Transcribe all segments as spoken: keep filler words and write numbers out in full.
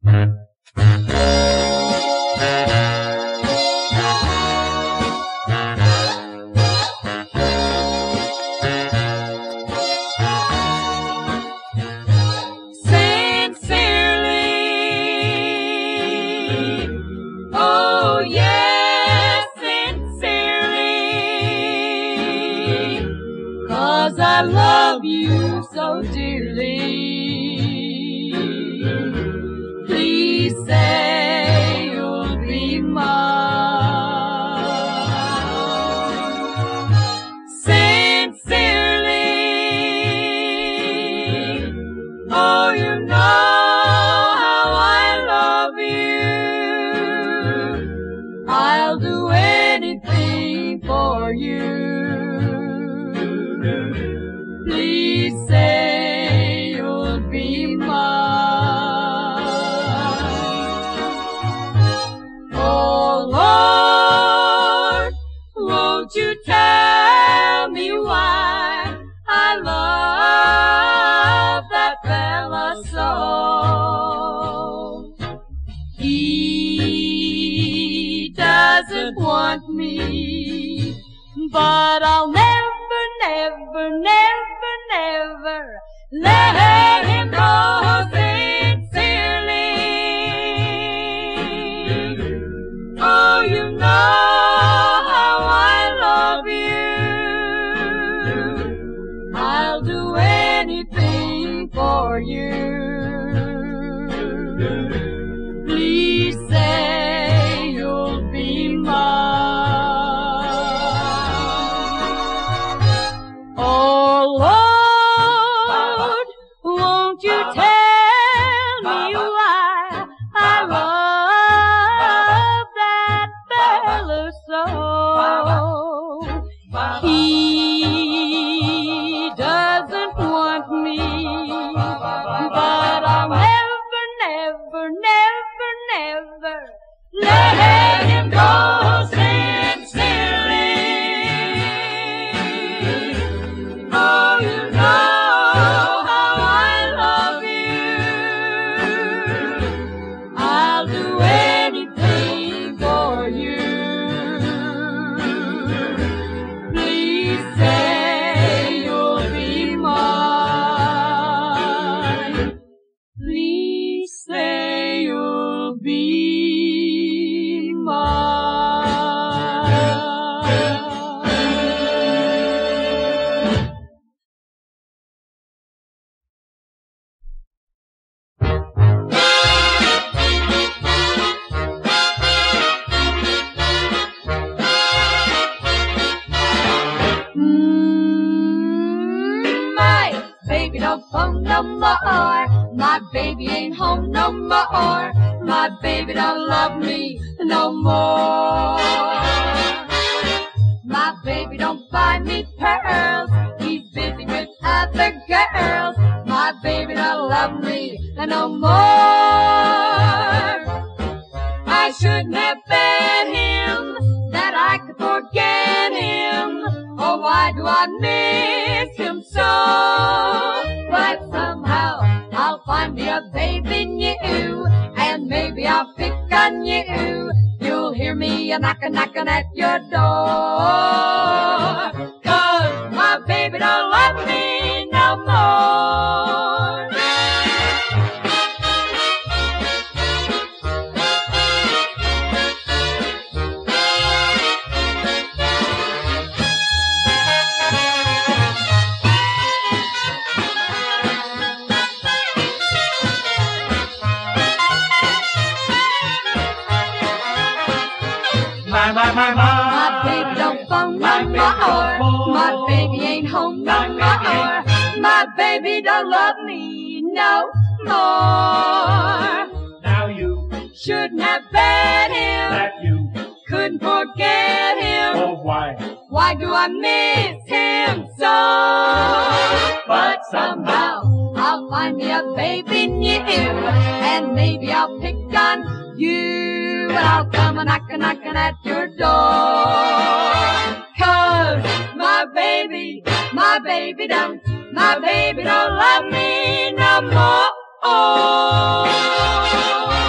I love you so dearly. Please say you'll be mine. Sincerely, oh, you know how I love you. I'll do anything for you. Please say you'll be mine. Oh Lord, won't you tell me why I love that fella so? He doesn't want me, but I'll never, never, never, never let him go sincerely. Oh, you know how I love you. I'll do anything for you. Please say you'll be mine. Oh, Lord, won't you tell me why I love that fella so? He doesn't want me, but I'll never, never, never, never let him go sincerely. Oh, you know how I love you. I'll do anything for you. Please say you'll be mine. Please say you'll be mine. My baby don't phone no more. My baby ain't home no more. My baby don't love me no more. My baby don't buy me pearls. He's busy with other girls. My baby don't love me no more. I shouldn't have bet him that I could forget him. Oh, why do I miss him so? But somehow I'll find me a baby new, and maybe I'll pick on you. You'll hear me a knockin', knockin' at your door. 'Cause my baby don't love me no more. My, my, my, my. My baby don't phone no more. My baby ain't home no more. My baby don't love me no more. Now you Shouldn't have bet him, that you couldn't forget him. oh why Why do I miss him so? But somehow I'll find me a baby new, and maybe I'll pick on you. And I'll come a knockin', knockin' at your door. 'Cause my baby, my baby don't, my baby don't love me no more.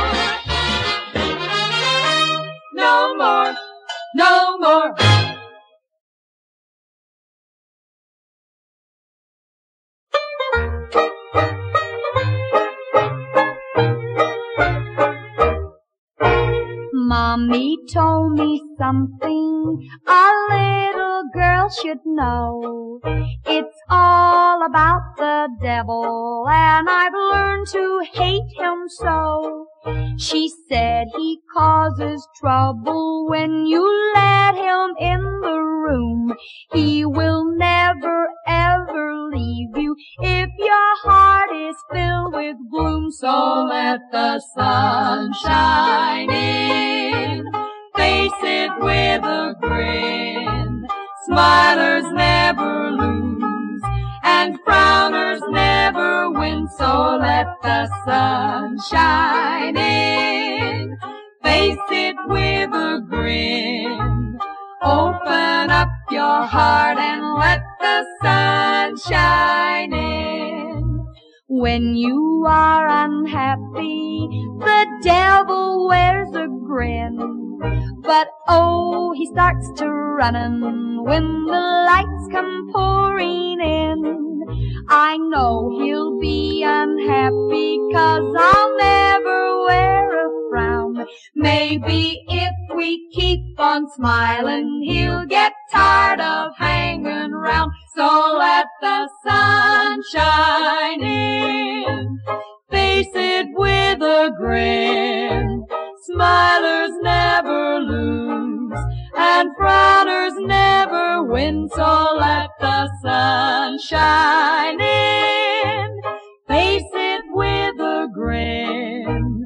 Mommy told me something a little girl should know. It's all about the devil, and I've learned to hate him so. She said he causes trouble when you let him in the room. He will never ever leave you if your heart is filled with gloom. So let the sun shine in, face it with a grin. Smilers never lose, and frowners never win. So let the sun shine in, face it with a grin. Open up your heart and let the sun shine in. When you are unhappy, the devil wears a grin. But oh, he starts to runnin' when the lights come pouring in. I know he'll be unhappy 'cause I'll never wear a frown. Maybe if we keep on smilin', he'll get tired of hangin' round. So let the sun shine in, face it with a grin. Smilers never lose, and frowners never win. So let the sun shine in, face it with a grin.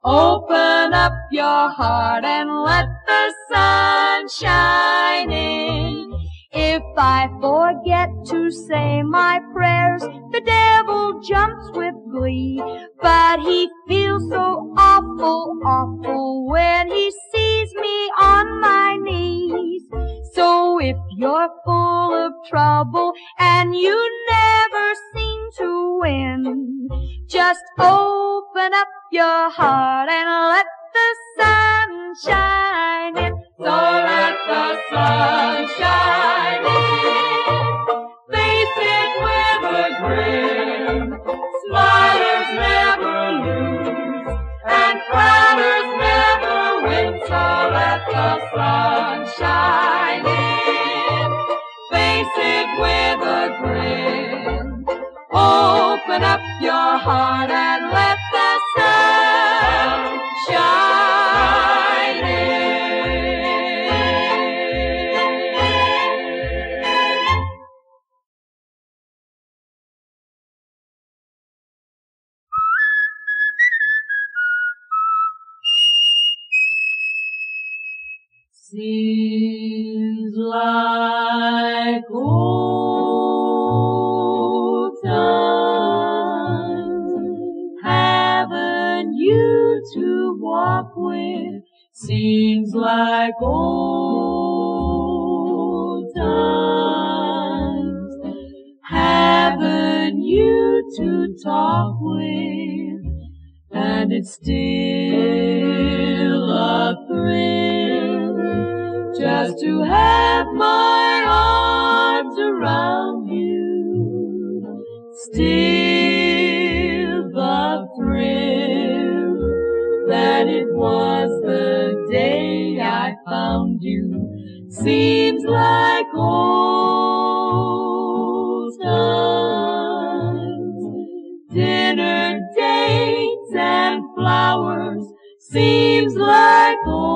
Open up your heart and let the sun shine in. If I forget to say my prayers, the devil jumps with glee. But he feels so awful, awful when he sees me on my knees. So if you're full of trouble and you never seem to win, just open up your heart and let the sun shine in. So let the sun shine in, face it with a grin. Smilers never lose, and frowners never win. So let the sun shine in, face it with a grin. Open up your heart and let the sun shine in. Seems like old times, haven't you to walk with? Seems like old times, haven't you to talk with? And it's still a thrill just to have my arms around you. Still the thrill that it was the day I found you. Seems like old times. Dinner dates and flowers. Seems like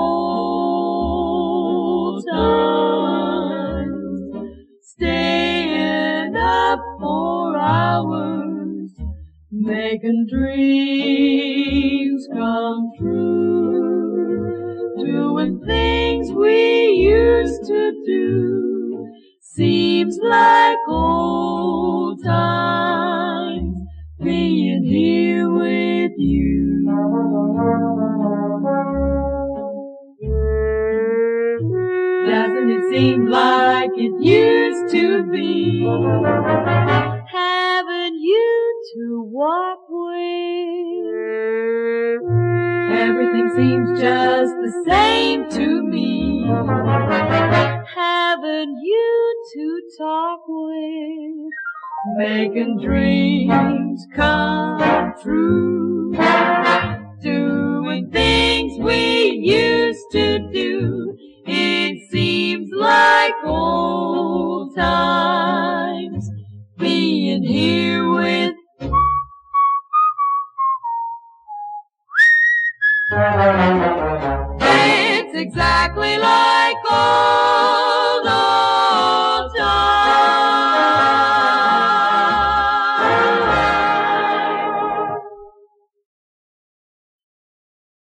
old times. Staying up for hours, making dreams come true, doing things we used to do. Seems like old times, being here with you. Doesn't it seem like it used to be? Haven't you to walk with? Everything seems just the same to me. Haven't you to talk with? Making dreams come true, doing things we used to exactly like old